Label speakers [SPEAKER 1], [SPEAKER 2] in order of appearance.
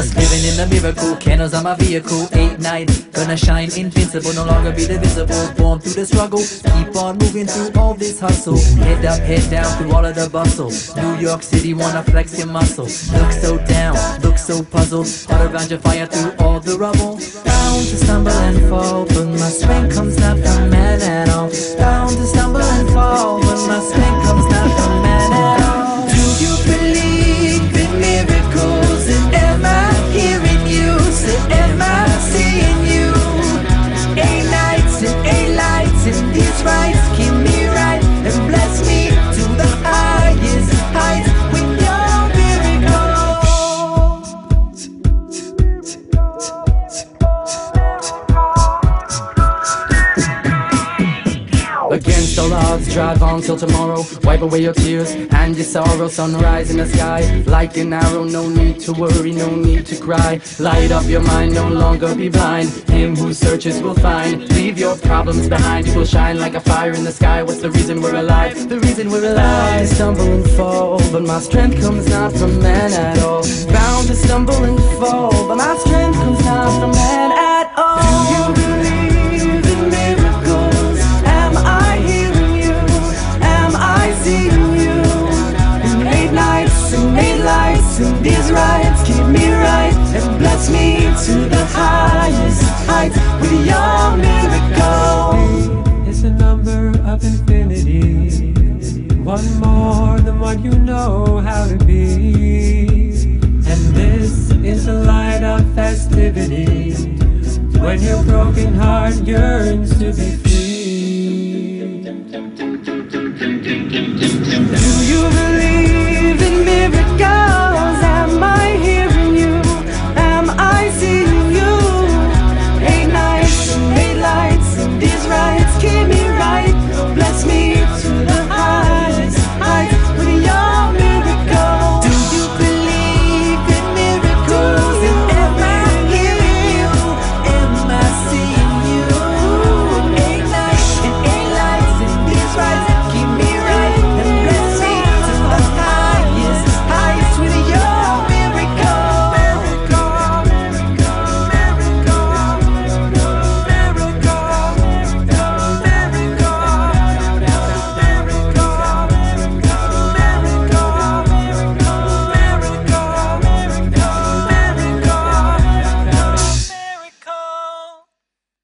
[SPEAKER 1] Just living in the miracle, candles on my vehicle, 8 nights, gonna shine invincible, no longer be divisible. Born through the struggle, keep on moving through all this hustle. Head up, head down through all of the bustle. New York City, wanna flex your muscle. Look so down, look so puzzled, heart around your fire through all the rubble. Bound to stumble and fall, but my strength comes not from man at all. Bound to stumble and fall, but my strength comes not from man at all. Do you believe in miracles? And am I hearing you? Say, am I seeing you? 8 nights and 8 lights, and these rights keep me right and bless me to the highest heights with your miracle. Against all odds, drive on till tomorrow. Wipe away your tears and your sorrow. Sunrise in the sky, like an arrow. No need to worry, no need to cry. Light up your mind, no longer be blind. Him who searches will find. Leave your problems behind, you will shine like a fire in the sky. What's the reason we're alive? The reason we're alive. I stumble and fall, but my strength comes not from man at all. Bound to stumble and fall, but my strength comes not from man at all. Do you believe in miracles? Am I hearing you? Am I seeing you? In 8 nights and 8 lights, and these rights keep me right and bless me to the highest heights with your miracle.
[SPEAKER 2] It's a number of infinity, one more than what you know how to be. And this is the light of festivity, when your broken heart yearns to be free. Do you believe